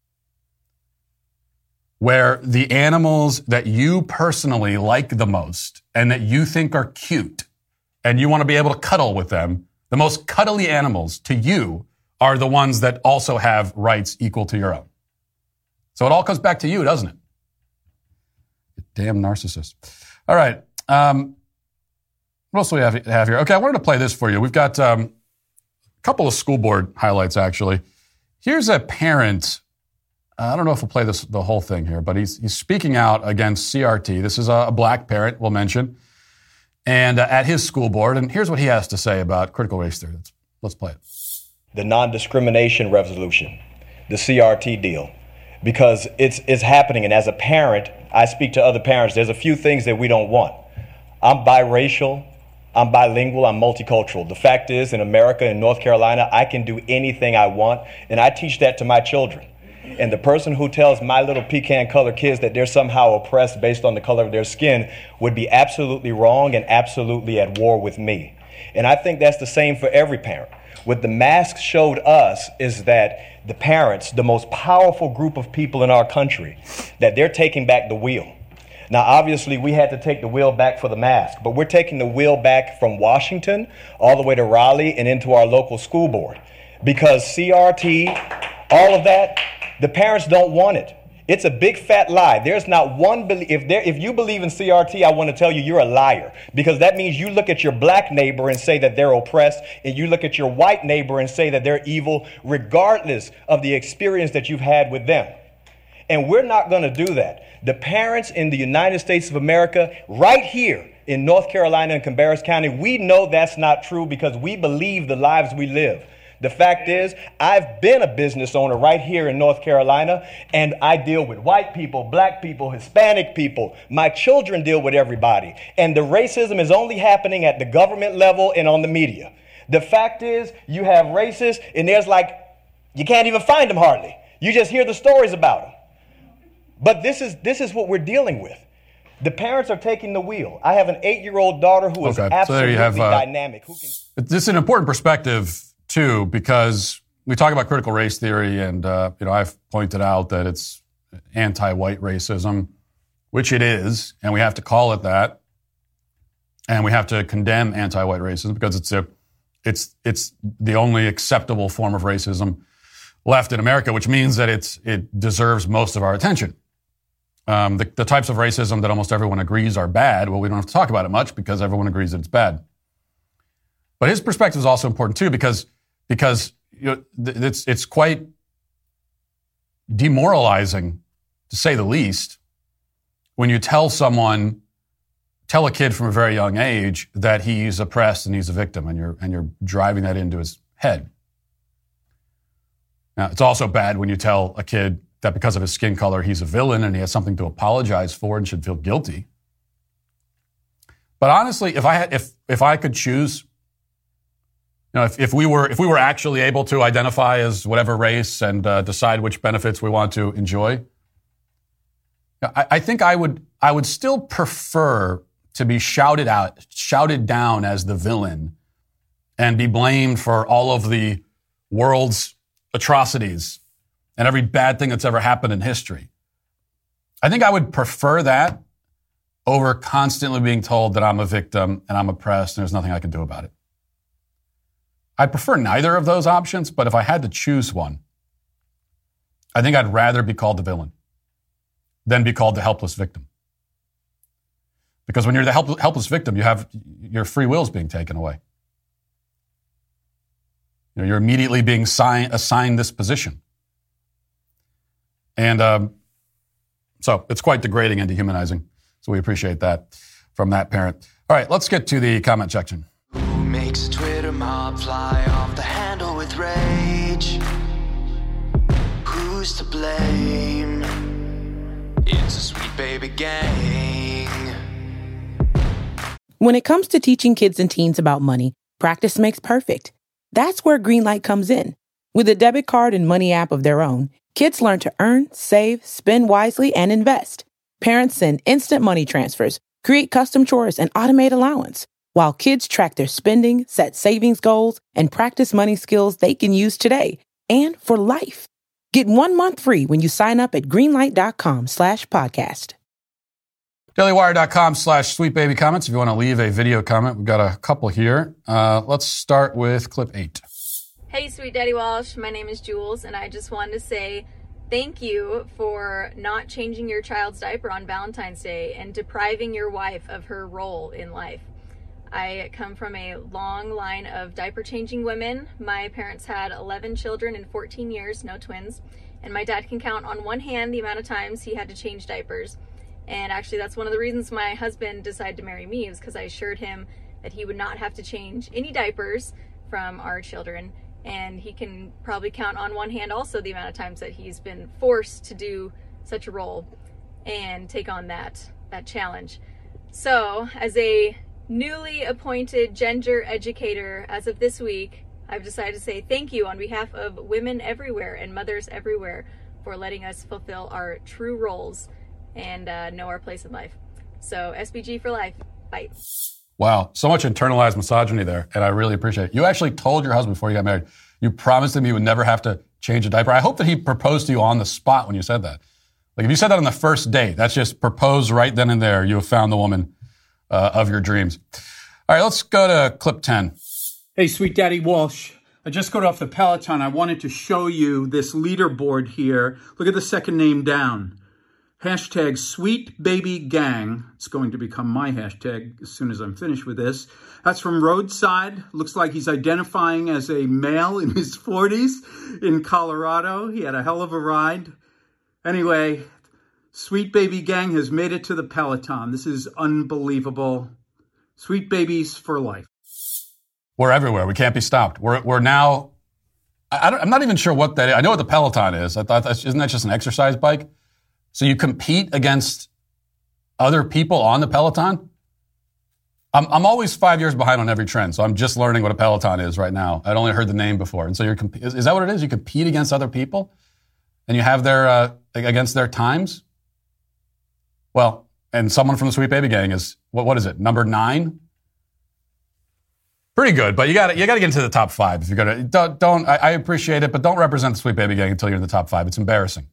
where the animals that you personally like the most and that you think are cute and you want to be able to cuddle with them, the most cuddly animals to you are the ones that also have rights equal to your own. So it all comes back to you, doesn't it? You damn narcissist. All right. What else do we have here? Okay, I wanted to play this for you. We've got a couple of school board highlights, actually. Here's a parent. I don't know if we'll play the whole thing here, but he's speaking out against CRT. This is a black parent, we'll mention, and at his school board. And here's what he has to say about critical race theory. Let's play it. The non-discrimination resolution, the CRT deal, because it's happening. And as a parent, I speak to other parents. There's a few things that we don't want. I'm biracial. I'm bilingual, I'm multicultural. The fact is, in America, in North Carolina, I can do anything I want, and I teach that to my children. And the person who tells my little pecan-colored kids that they're somehow oppressed based on the color of their skin would be absolutely wrong and absolutely at war with me. And I think that's the same for every parent. What the mask showed us is that the parents, the most powerful group of people in our country, that they're taking back the wheel. Now, obviously, we had to take the wheel back for the mask, but we're taking the wheel back from Washington all the way to Raleigh and into our local school board. Because CRT, all of that, the parents don't want it. It's a big fat lie. There's not one, if you believe in CRT, I want to tell you you're a liar. Because that means you look at your black neighbor and say that they're oppressed, and you look at your white neighbor and say that they're evil, regardless of the experience that you've had with them. And we're not going to do that. The parents in the United States of America, right here in North Carolina and Cabarrus County, we know that's not true because we believe the lives we live. The fact is, I've been a business owner right here in North Carolina, and I deal with white people, black people, Hispanic people. My children deal with everybody. And the racism is only happening at the government level and on the media. The fact is, you have racists, and you can't even find them hardly. You just hear the stories about them. But this is what we're dealing with. The parents are taking the wheel. I have an 8-year-old daughter who is absolutely dynamic. This is an important perspective, too, because we talk about critical race theory, and I've pointed out that it's anti-white racism, which it is, and we have to call it that, and we have to condemn anti-white racism because it's the only acceptable form of racism left in America, which means that it deserves most of our attention. The types of racism that almost everyone agrees are bad, well, we don't have to talk about it much because everyone agrees that it's bad. But his perspective is also important too because it's quite demoralizing, to say the least, when you tell a kid from a very young age that he's oppressed and he's a victim, and you're driving that into his head. Now, it's also bad when you tell a kid that because of his skin color, he's a villain and he has something to apologize for and should feel guilty. But honestly, if I could choose, if we were actually able to identify as whatever race and decide which benefits we want to enjoy, I think I would still prefer to be shouted down as the villain and be blamed for all of the world's atrocities and every bad thing that's ever happened in history. I think I would prefer that over constantly being told that I'm a victim and I'm oppressed and there's nothing I can do about it. I prefer neither of those options, but if I had to choose one, I think I'd rather be called the villain than be called the helpless victim. Because when you're the helpless victim, your free will is being taken away. You're immediately being assigned this position. And so it's quite degrading and dehumanizing. So we appreciate that from that parent. All right, let's get to the comment section. Who makes a Twitter mob fly off the handle with rage? who's to blame? It's a sweet baby gang. When it comes to teaching kids and teens about money, practice makes perfect. That's where Greenlight comes in. With a debit card and money app of their own, kids learn to earn, save, spend wisely, and invest. Parents send instant money transfers, create custom chores, and automate allowance, while kids track their spending, set savings goals, and practice money skills they can use today and for life. Get 1 month free when you sign up at greenlight.com/podcast. DailyWire.com/sweetbabycomments. If you want to leave a video comment, we've got a couple here. Let's start with clip 8. Hey, Sweet Daddy Walsh. My name is Jules, and I just wanted to say thank you for not changing your child's diaper on Valentine's Day and depriving your wife of her role in life. I come from a long line of diaper changing women. My parents had 11 children in 14 years, no twins, and my dad can count on one hand the amount of times he had to change diapers. And actually, that's one of the reasons my husband decided to marry me, was because I assured him that he would not have to change any diapers from our children. And he can probably count on one hand also the amount of times that he's been forced to do such a role and take on that challenge. So, as a newly appointed gender educator as of this week, I've decided to say thank you on behalf of women everywhere and mothers everywhere for letting us fulfill our true roles and know our place in life. So, SBG for life. Bye. Wow, so much internalized misogyny there, and I really appreciate it. You actually told your husband before you got married, you promised him you would never have to change a diaper. I hope that he proposed to you on the spot when you said that. Like, if you said that on the first date, that's just proposed right then and there. You have found the woman of your dreams. All right, let's go to clip 10. Hey, Sweet Daddy Walsh. I just got off the Peloton. I wanted to show you this leaderboard here. Look at the second name down. Hashtag Sweet Baby Gang. It's going to become my hashtag as soon as I'm finished with this. That's from Roadside. Looks like he's identifying as a male in his 40s in Colorado. He had a hell of a ride. Anyway, Sweet Baby Gang has made it to the Peloton. This is unbelievable. Sweet babies for life. We're everywhere. We can't be stopped. We're now, I'm not even sure what that is. I know what the Peloton is. I thought isn't that just an exercise bike? So you compete against other people on the Peloton? I'm always 5 years behind on every trend, so I'm just learning what a Peloton is right now. I'd only heard the name before. And so is that what it is? You compete against other people? And you have their, against their times? Well, and someone from the Sweet Baby Gang is, what is it, number 9? Pretty good, but you got to get into the top 5 if you're going to. I appreciate it, but don't represent the Sweet Baby Gang until you're in the top 5. It's embarrassing.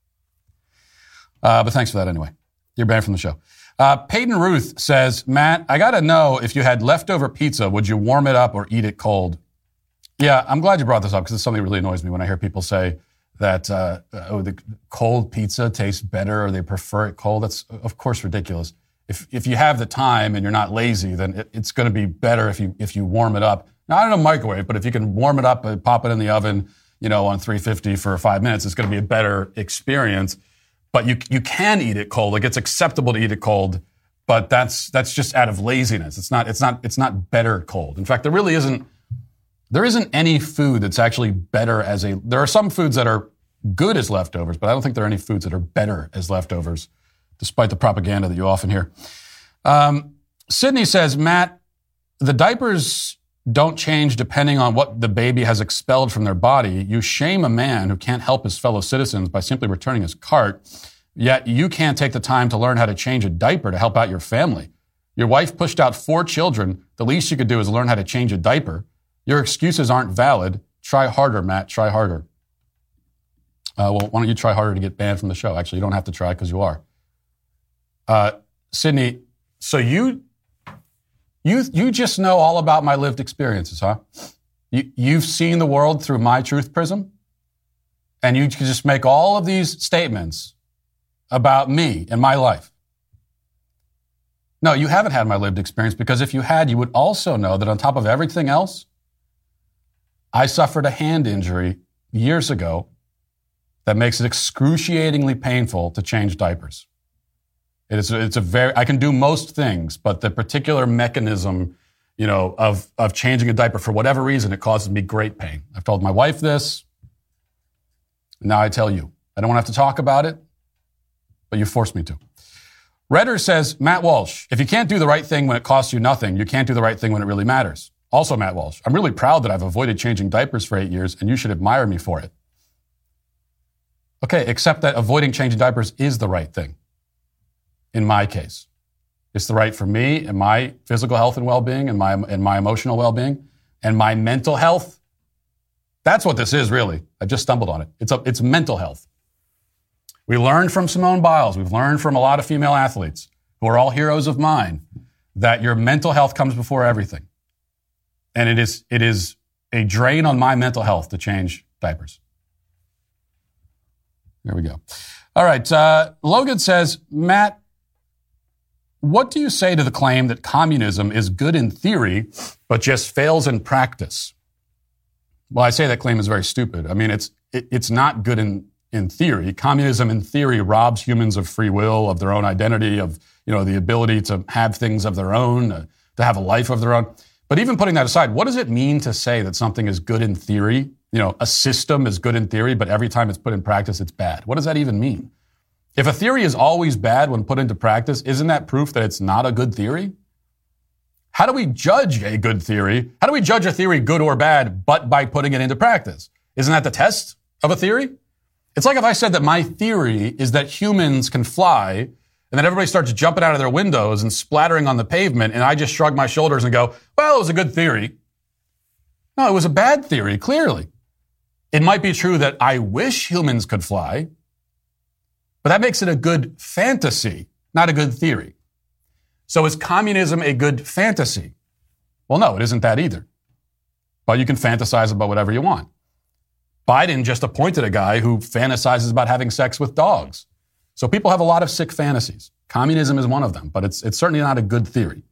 But thanks for that anyway. You're banned from the show. Peyton Ruth says, Matt, I got to know, if you had leftover pizza, would you warm it up or eat it cold? Yeah, I'm glad you brought this up because it's something that really annoys me when I hear people say that the cold pizza tastes better or they prefer it cold. That's, of course, ridiculous. If you have the time and you're not lazy, then it's going to be better if you warm it up. Not in a microwave, but if you can warm it up and pop it in the oven, on 350 for 5 minutes, it's going to be a better experience. But you can eat it cold. Like, it's acceptable to eat it cold, but that's just out of laziness. It's not better cold. In fact, there isn't any food that's actually better there are some foods that are good as leftovers, but I don't think there are any foods that are better as leftovers, despite the propaganda that you often hear. Sydney says, Matt, the diapers don't change depending on what the baby has expelled from their body. You shame a man who can't help his fellow citizens by simply returning his cart, yet you can't take the time to learn how to change a diaper to help out your family. Your wife pushed out 4 children. The least you could do is learn how to change a diaper. Your excuses aren't valid. Try harder, Matt. Try harder. Well, why don't you try harder to get banned from the show? Actually, you don't have to try because you are. Sydney, so you just know all about my lived experiences, huh? You've seen the world through my truth prism, and you can just make all of these statements about me and my life. No, you haven't had my lived experience, because if you had, you would also know that on top of everything else, I suffered a hand injury years ago that makes it excruciatingly painful to change diapers. I can do most things, but the particular mechanism, of changing a diaper, for whatever reason, it causes me great pain. I've told my wife this. Now I tell you. I don't want to have to talk about it, but you forced me to. Redder says, Matt Walsh, if you can't do the right thing when it costs you nothing, you can't do the right thing when it really matters. Also, Matt Walsh, I'm really proud that I've avoided changing diapers for 8 years, and you should admire me for it. Okay, except that avoiding changing diapers is the right thing. In my case. It's the right for me and my physical health and well-being and my emotional well-being and my mental health. That's what this is, really. I just stumbled on it. It's mental health. We learned from Simone Biles. We've learned from a lot of female athletes who are all heroes of mine that your mental health comes before everything. And it is a drain on my mental health to change diapers. There we go. All right. Logan says, Matt, what do you say to the claim that communism is good in theory, but just fails in practice? Well, I say that claim is very stupid. I mean, it's not good in theory. Communism in theory robs humans of free will, of their own identity, of, the ability to have things of their own, to have a life of their own. But even putting that aside, what does it mean to say that something is good in theory? A system is good in theory, but every time it's put in practice, it's bad. What does that even mean? If a theory is always bad when put into practice, isn't that proof that it's not a good theory? How do we judge a good theory? How do we judge a theory good or bad, but by putting it into practice? Isn't that the test of a theory? It's like if I said that my theory is that humans can fly, and then everybody starts jumping out of their windows and splattering on the pavement, and I just shrug my shoulders and go, well, it was a good theory. No, it was a bad theory, clearly. It might be true that I wish humans could fly, but that makes it a good fantasy, not a good theory. So is communism a good fantasy? Well, no, it isn't that either. But you can fantasize about whatever you want. Biden just appointed a guy who fantasizes about having sex with dogs. So people have a lot of sick fantasies. Communism is one of them, but it's certainly not a good theory.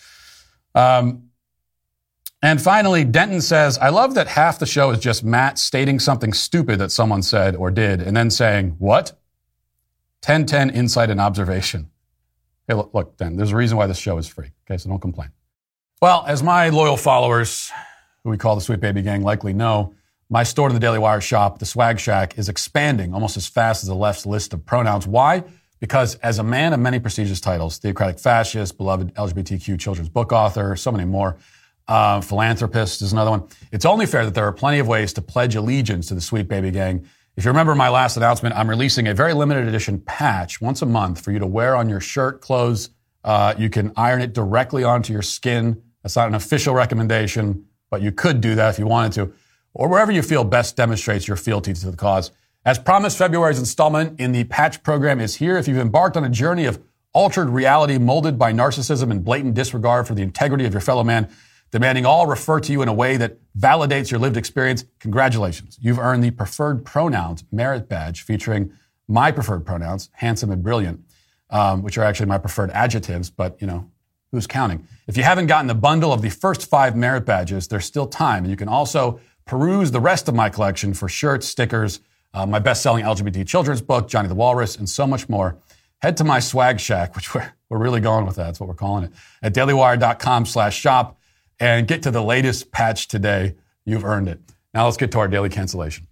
And finally, Denton says, I love that half the show is just Matt stating something stupid that someone said or did, and then saying, what? 10-10 insight and observation. Hey, look, Dan, there's a reason why this show is free, okay, so don't complain. Well, as my loyal followers, who we call the Sweet Baby Gang, likely know, my store in the Daily Wire shop, the Swag Shack, is expanding almost as fast as the left's list of pronouns. Why? Because as a man of many prestigious titles, theocratic fascist, beloved LGBTQ children's book author, so many more, philanthropist is another one, it's only fair that there are plenty of ways to pledge allegiance to the Sweet Baby Gang. If you remember my last announcement, I'm releasing a very limited edition patch once a month for you to wear on your shirt, clothes. You can iron it directly onto your skin. That's not an official recommendation, but you could do that if you wanted to. Or wherever you feel best demonstrates your fealty to the cause. As promised, February's installment in the patch program is here. If you've embarked on a journey of altered reality molded by narcissism and blatant disregard for the integrity of your fellow man, demanding all refer to you in a way that validates your lived experience, congratulations. You've earned the Preferred Pronouns Merit Badge featuring my preferred pronouns, handsome and brilliant, which are actually my preferred adjectives, but, who's counting? If you haven't gotten the bundle of the first 5 merit badges, there's still time. And you can also peruse the rest of my collection for shirts, stickers, my best-selling LGBT children's book, Johnny the Walrus, and so much more. Head to my Swag Shack, which we're really going with that. That's what we're calling it, at dailywire.com/shop. And get to the latest patch today. You've earned it. Now let's get to our daily cancellation.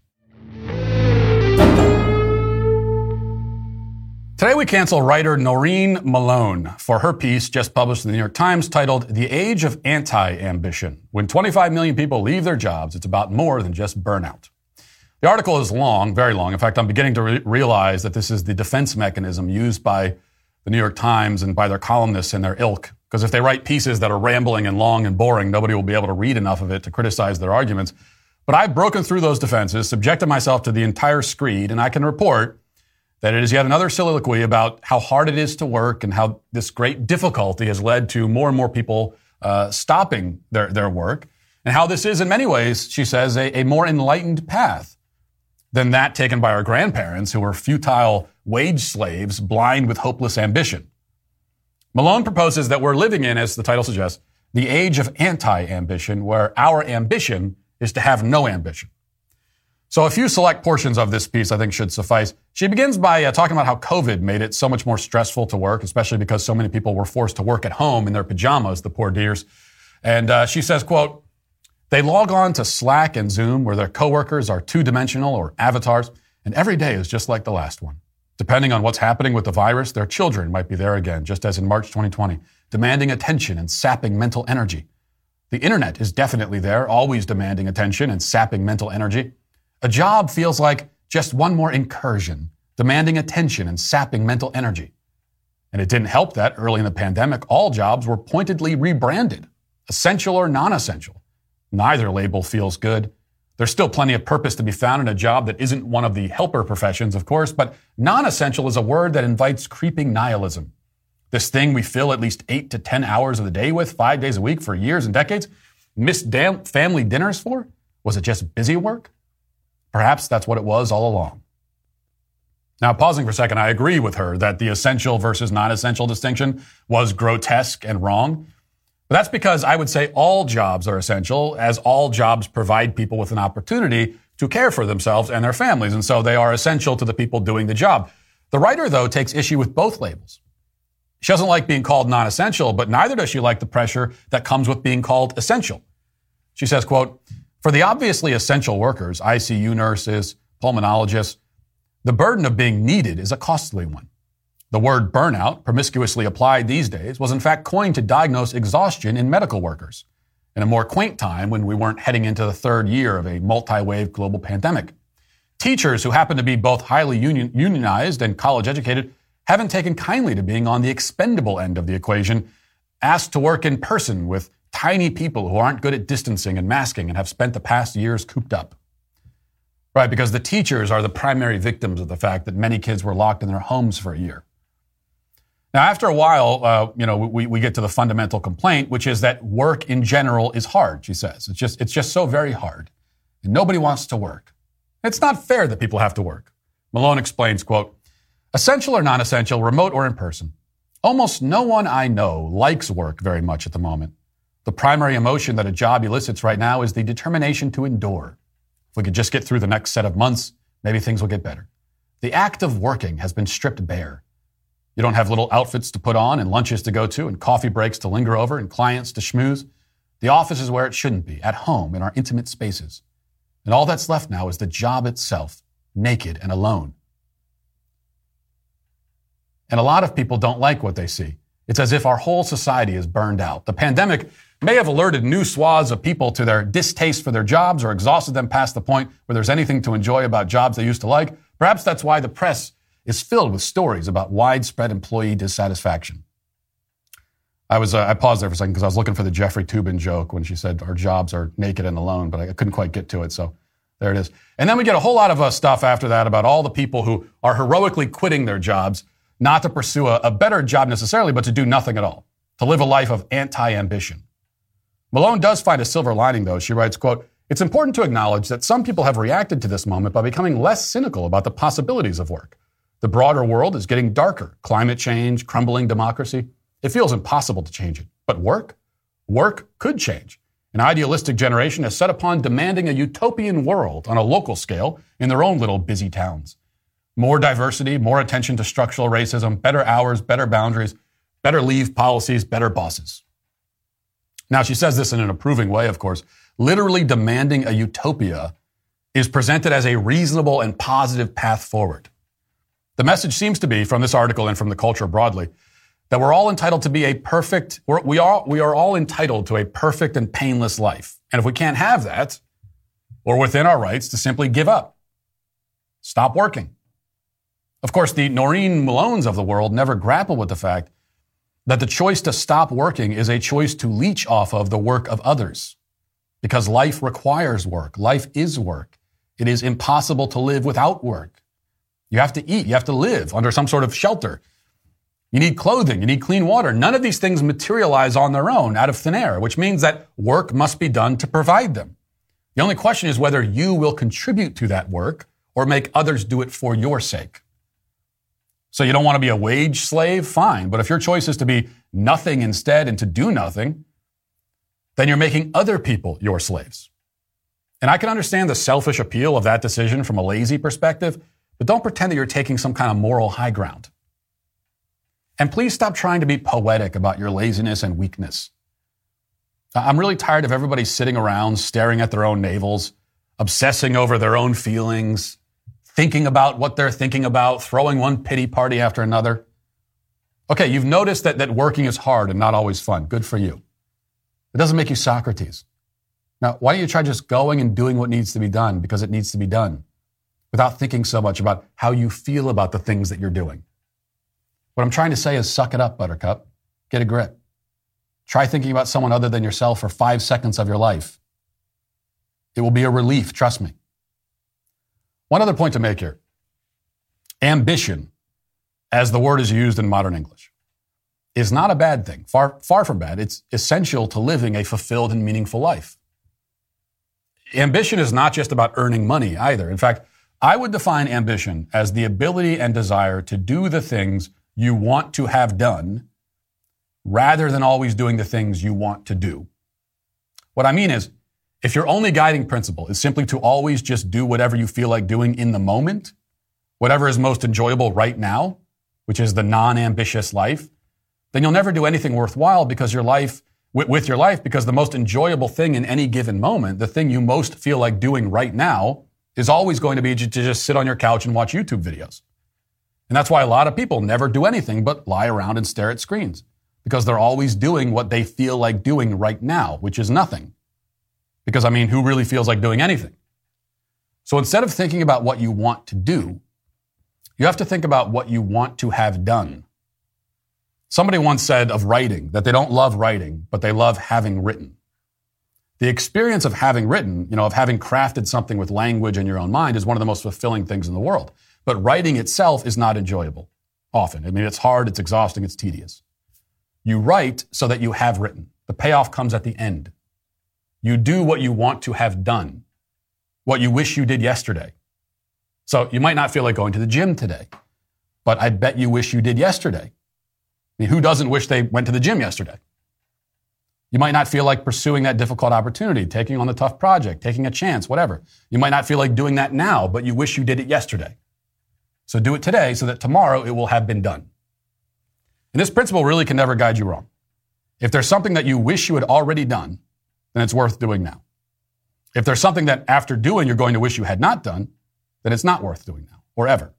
Today we cancel writer Noreen Malone for her piece just published in the New York Times titled The Age of Anti-Ambition. When 25 million people leave their jobs, it's about more than just burnout. The article is long, very long. In fact, I'm beginning to realize that this is the defense mechanism used by the New York Times and by their columnists and their ilk. Because if they write pieces that are rambling and long and boring, nobody will be able to read enough of it to criticize their arguments. But I've broken through those defenses, subjected myself to the entire screed, and I can report that it is yet another soliloquy about how hard it is to work and how this great difficulty has led to more and more people stopping their work, and how this is, in many ways, she says, a more enlightened path than that taken by our grandparents, who were futile wage slaves, blind with hopeless ambition. Malone proposes that we're living in, as the title suggests, the age of anti-ambition, where our ambition is to have no ambition. So a few select portions of this piece I think should suffice. She begins by talking about how COVID made it so much more stressful to work, especially because so many people were forced to work at home in their pajamas, the poor dears. And she says, quote, they log on to Slack and Zoom where their coworkers are two-dimensional or avatars, and every day is just like the last one. Depending on what's happening with the virus, their children might be there again, just as in March 2020, demanding attention and sapping mental energy. The internet is definitely there, always demanding attention and sapping mental energy. A job feels like just one more incursion, demanding attention and sapping mental energy. And it didn't help that early in the pandemic, all jobs were pointedly rebranded, essential or non-essential. Neither label feels good. There's still plenty of purpose to be found in a job that isn't one of the helper professions, of course, but non-essential is a word that invites creeping nihilism. This thing we fill at least 8 to 10 hours of the day with, 5 days a week for years and decades, missed family dinners for? Was it just busy work? Perhaps that's what it was all along. Now, pausing for a second, I agree with her that the essential versus non-essential distinction was grotesque and wrong. But that's because I would say all jobs are essential, as all jobs provide people with an opportunity to care for themselves and their families, and so they are essential to the people doing the job. The writer, though, takes issue with both labels. She doesn't like being called non-essential, but neither does she like the pressure that comes with being called essential. She says, quote, "For the obviously essential workers, ICU nurses, pulmonologists, the burden of being needed is a costly one. The word burnout, promiscuously applied these days, was in fact coined to diagnose exhaustion in medical workers in a more quaint time when we weren't heading into the third year of a multi-wave global pandemic. Teachers who happen to be both highly unionized and college-educated haven't taken kindly to being on the expendable end of the equation, asked to work in person with tiny people who aren't good at distancing and masking and have spent the past years cooped up." Right, because the teachers are the primary victims of the fact that many kids were locked in their homes for a year. Now, after a while, we get to the fundamental complaint, which is that work in general is hard, she says. It's just so very hard. And nobody wants to work. It's not fair that people have to work. Malone explains, quote, "Essential or non-essential, remote or in person, almost no one I know likes work very much at the moment. The primary emotion that a job elicits right now is the determination to endure. If we could just get through the next set of months, maybe things will get better. The act of working has been stripped bare. You don't have little outfits to put on and lunches to go to and coffee breaks to linger over and clients to schmooze. The office is where it shouldn't be, at home in our intimate spaces. And all that's left now is the job itself, naked and alone. And a lot of people don't like what they see. It's as if our whole society is burned out. The pandemic may have alerted new swaths of people to their distaste for their jobs or exhausted them past the point where there's anything to enjoy about jobs they used to like. Perhaps that's why the press is filled with stories about widespread employee dissatisfaction." I paused there for a second because I was looking for the Jeffrey Toobin joke when she said our jobs are naked and alone, but I couldn't quite get to it, so there it is. And then we get a whole lot of stuff after that about all the people who are heroically quitting their jobs, not to pursue a better job necessarily, but to do nothing at all, to live a life of anti-ambition. Malone does find a silver lining, though. She writes, quote, "It's important to acknowledge that some people have reacted to this moment by becoming less cynical about the possibilities of work. The broader world is getting darker. Climate change, crumbling democracy. It feels impossible to change it. But work? Work could change. An idealistic generation has set upon demanding a utopian world on a local scale in their own little busy towns. More diversity, more attention to structural racism, better hours, better boundaries, better leave policies, better bosses." Now, she says this in an approving way, of course. Literally demanding a utopia is presented as a reasonable and positive path forward. The message seems to be, from this article and from the culture broadly, that we're all entitled to be we are all entitled to a perfect and painless life. And if we can't have that, we're within our rights to simply give up. Stop working. Of course, the Noreen Malones of the world never grapple with the fact that the choice to stop working is a choice to leech off of the work of others. Because life requires work. Life is work. It is impossible to live without work. You have to eat. You have to live under some sort of shelter. You need clothing. You need clean water. None of these things materialize on their own out of thin air, which means that work must be done to provide them. The only question is whether you will contribute to that work or make others do it for your sake. So you don't want to be a wage slave? Fine. But if your choice is to be nothing instead and to do nothing, then you're making other people your slaves. And I can understand the selfish appeal of that decision from a lazy perspective, but don't pretend that you're taking some kind of moral high ground. And please stop trying to be poetic about your laziness and weakness. I'm really tired of everybody sitting around staring at their own navels, obsessing over their own feelings, thinking about what they're thinking about, throwing one pity party after another. Okay, you've noticed that working is hard and not always fun. Good for you. It doesn't make you Socrates. Now, why don't you try just going and doing what needs to be done because it needs to be done without thinking so much about how you feel about the things that you're doing? What I'm trying to say is suck it up, Buttercup. Get a grip. Try thinking about someone other than yourself for 5 seconds of your life. It will be a relief, trust me. One other point to make here. Ambition, as the word is used in modern English, is not a bad thing. Far from bad. It's essential to living a fulfilled and meaningful life. Ambition is not just about earning money either. In fact, I would define ambition as the ability and desire to do the things you want to have done rather than always doing the things you want to do. What I mean is, if your only guiding principle is simply to always just do whatever you feel like doing in the moment, whatever is most enjoyable right now, which is the non-ambitious life, then you'll never do anything worthwhile because your life, with your life, because the most enjoyable thing in any given moment, the thing you most feel like doing right now, is always going to be to just sit on your couch and watch YouTube videos. And that's why a lot of people never do anything but lie around and stare at screens, because they're always doing what they feel like doing right now, which is nothing. Because, who really feels like doing anything? So instead of thinking about what you want to do, you have to think about what you want to have done. Somebody once said of writing that they don't love writing, but they love having written. The experience of having written, of having crafted something with language in your own mind is one of the most fulfilling things in the world. But writing itself is not enjoyable, often. It's hard, it's exhausting, it's tedious. You write so that you have written. The payoff comes at the end. You do what you want to have done, what you wish you did yesterday. So you might not feel like going to the gym today, but I bet you wish you did yesterday. Who doesn't wish they went to the gym yesterday? You might not feel like pursuing that difficult opportunity, taking on the tough project, taking a chance, whatever. You might not feel like doing that now, but you wish you did it yesterday. So do it today so that tomorrow it will have been done. And this principle really can never guide you wrong. If there's something that you wish you had already done, then it's worth doing now. If there's something that after doing you're going to wish you had not done, then it's not worth doing now, or ever.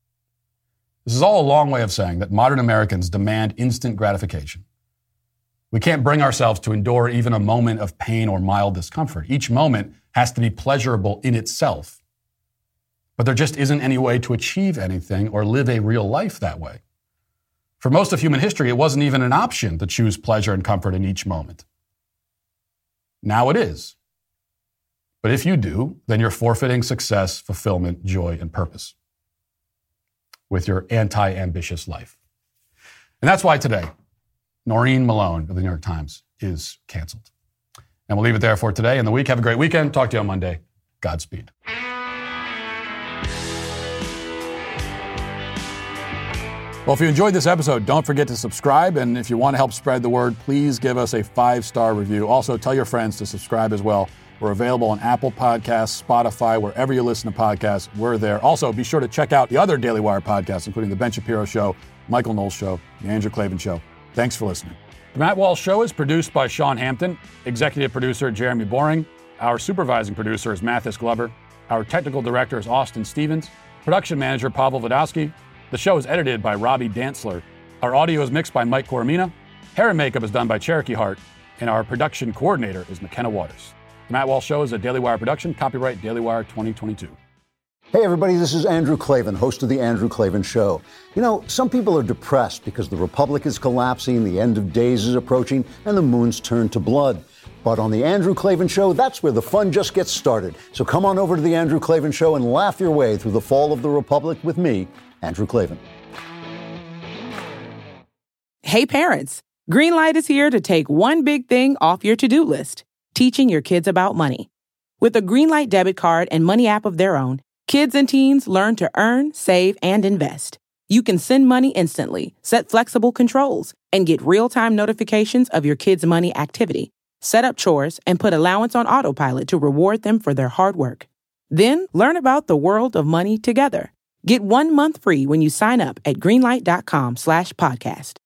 This is all a long way of saying that modern Americans demand instant gratification. We can't bring ourselves to endure even a moment of pain or mild discomfort. Each moment has to be pleasurable in itself. But there just isn't any way to achieve anything or live a real life that way. For most of human history, it wasn't even an option to choose pleasure and comfort in each moment. Now it is. But if you do, then you're forfeiting success, fulfillment, joy, and purpose with your anti-ambitious life. And that's why today, Noreen Malone of the New York Times is canceled. And we'll leave it there for today and the week. Have a great weekend. Talk to you on Monday. Godspeed. Well, if you enjoyed this episode, don't forget to subscribe. And if you want to help spread the word, please give us a 5-star review. Also, tell your friends to subscribe as well. We're available on Apple Podcasts, Spotify, wherever you listen to podcasts. We're there. Also, be sure to check out the other Daily Wire podcasts, including The Ben Shapiro Show, Michael Knowles Show, The Andrew Klavan Show. Thanks for listening. The Matt Walsh Show is produced by Sean Hampton, executive producer Jeremy Boring. Our supervising producer is Mathis Glover. Our technical director is Austin Stevens. Production manager Pavel Vodowski. The show is edited by Robbie Dantzler. Our audio is mixed by Mike Coromina. Hair and makeup is done by Cherokee Hart. And our production coordinator is McKenna Waters. The Matt Walsh Show is a Daily Wire production. Copyright Daily Wire 2022. Hey, everybody, this is Andrew Klavan, host of The Andrew Klavan Show. You know, some people are depressed because the Republic is collapsing, the end of days is approaching, and the moon's turned to blood. But on The Andrew Klavan Show, that's where the fun just gets started. So come on over to The Andrew Klavan Show and laugh your way through the fall of the Republic with me, Andrew Klavan. Hey, parents, Greenlight is here to take one big thing off your to-do list, teaching your kids about money. With a Greenlight debit card and money app of their own, kids and teens learn to earn, save, and invest. You can send money instantly, set flexible controls, and get real-time notifications of your kids' money activity. Set up chores and put allowance on autopilot to reward them for their hard work. Then learn about the world of money together. Get 1 month free when you sign up at greenlight.com/podcast.